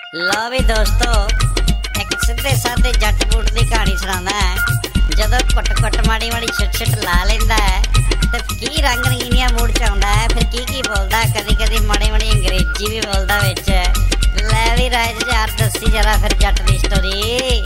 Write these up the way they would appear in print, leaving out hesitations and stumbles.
लो भी दोस्तों, एक सीधे साधे जट बूट की कहानी सुनाना है। जदों कुट माड़ी माड़ी छिट ला लेंदा है तो की रंग रंगीनिया मूड च आउंदा है, फिर की बोलदा, कदी कदी माड़ी माड़ी अंग्रेजी भी बोलदा विच। लै भी राज यार दसी जरा फिर जट दी स्टोरी।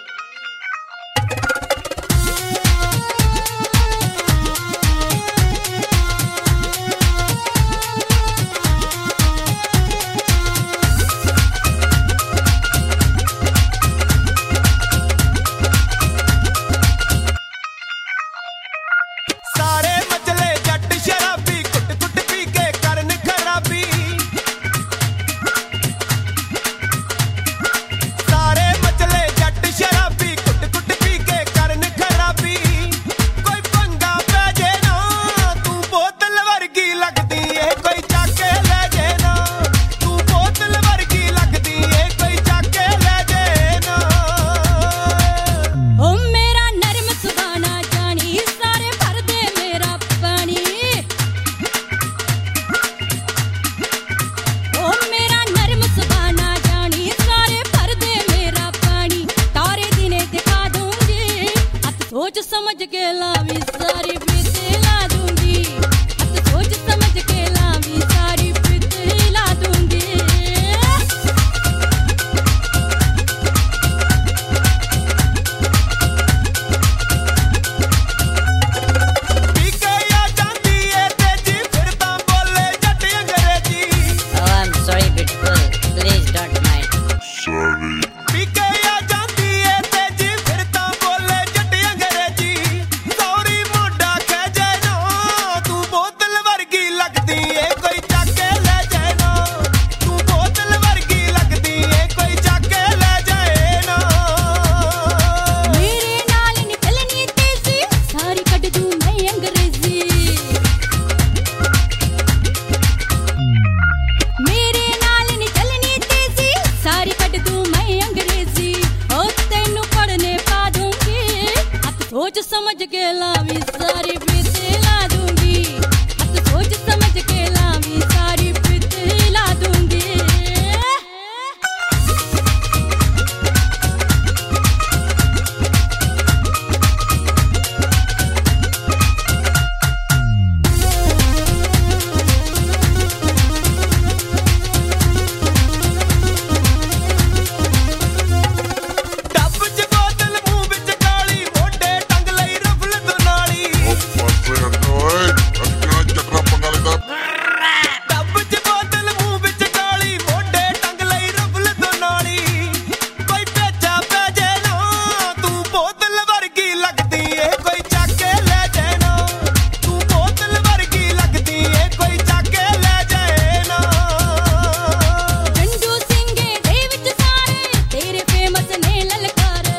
सोच समझ के लावी सारी बीते ला दूंगी, सोच समझ के लावी सारी बीते ला दूंगी। पीके आ जाती है तेजी फिर तां बोले जट अंग्रेजी। Oh, I'm sorry beautiful, please don't mind. Sorry. पीके आ जाती है तेजी फिर तां बोले जट अंग्रेजी। सौरी मुंडा कह जाना तू बोतल वर्गी लगदी है, कोई जाके ले जाना। तू बोतल वर्गी लगदी है, कोई जाके ले जाना। मेरे नाल निकलनी तेजी सारी कट दूं मैं अंग्रेजी। मेरे नाल निकलनी तेजी सारी कट दूं मैं अंग्रेजी। ओ तेनू पढ़ने पा दूंगी, सोच समझ के लावी सारी बीते ला दूंगी, सोच समझ के लावी सारी बीते ला दूंगी। डब च बोतल मुंह विच काली, मोढे टंग लई रफल तो नाली। डब च बोतल मुंह विच काली, मोढे टंग लई रफल तो नाली। कोई पेचा पै जे ना तू बोतल वर्गी लगदी है, कोई जाके ले जाना। तू बोतल वर्गी लगदी है, कोई जाके ले जाना। जंडू सिंगे दे विच सारे तेरे फेमस ने ललकार।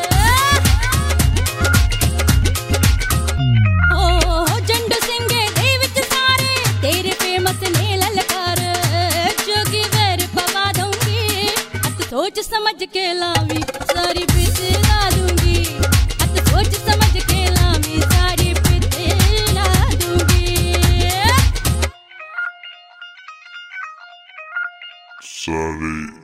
ओ जंडू सिंगे दे विच सारे तेरे फेमस ने ललकार। जोगी वैर पवा दूंगी, सोच समझ के लावी सारी बीते ला दूंगी, सोच समझ के लावी सारी बीते ला दूंगी। Sorry.